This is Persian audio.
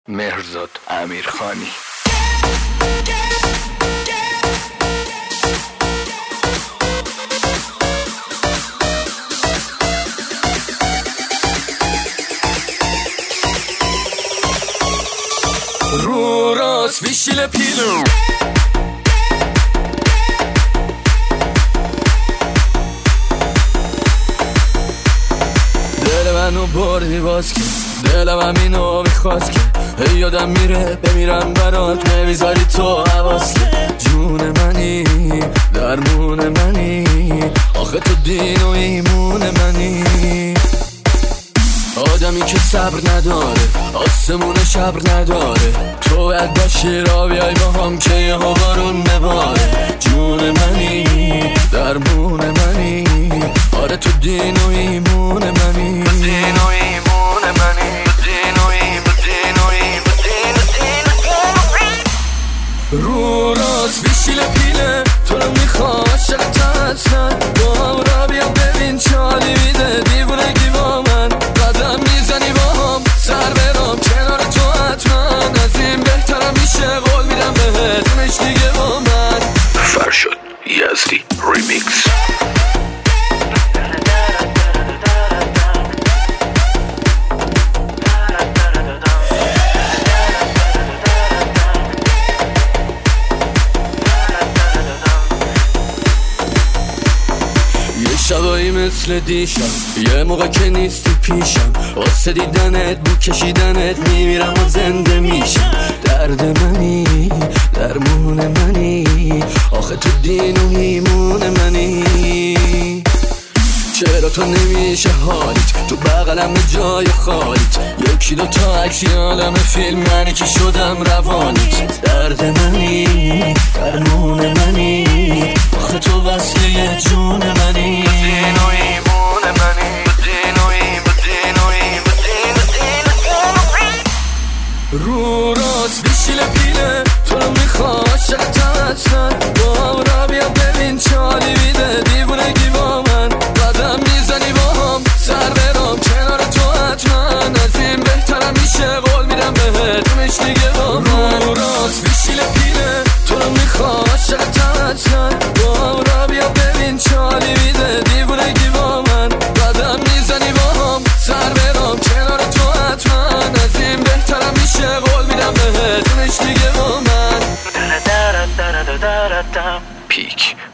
مهرزاد امیرخانی. رو راست ویشیل پیلو دل منو بردی باز که دلم همینو میخواست که هی یادم میره بمیرم برات نمیذاری تو حواس که جون منی درمون منی آخه تو دین و ایمون منی آدمی که صبر نداره آسمون شبر نداره تو باید باشی را بیای با هم که یه ها بارون نباره جون منی درمون منی آره تو دین و ایمون منی دین و ایمون منی رو راست بیشیل پیله تو رو میخوا عاشقت هستن با هم را بیا ببین چالی میده دیوونگی با من قدم میزنی با هم سر برام کنار تو حتما از این بهترم میشه قول میدم بهت نش دیگه با من فرشاد یزدی ریمیکس. شبایی مثل دیشم یه موقع که نیستی پیشم واسه دیدنت بو کشیدنت میمیرم و زنده میشم درد منی درمون منی آخه تو دین و ایمون منی چرا تو نمیشه حالیت تو بغلم جای خالیت یکی دو تا عکسی عالم فیلم منی که شدم روانیت درد منی درمون منی آخه تو وصله جون منی دین و ایمون منی دین و ایمون رو راست بیشیل پیله تو رو میخوا عاشقت هستن با هم را بیا ببین چالی میده دیوونگی با من قدم میزنی با هم سر برام کنار تو حتما از این بهترم میشه قول میدم بهت نش دیگه با من رو راست بیشیل پیله تو رو میخوا عاشقت هستن با هم را بیا ببین چالی میده دیوونگی با من قدم میزنی با هم سر برام کنار تو حتما از این بهترم میشه قول میدم بهت نش دیگه با من پیک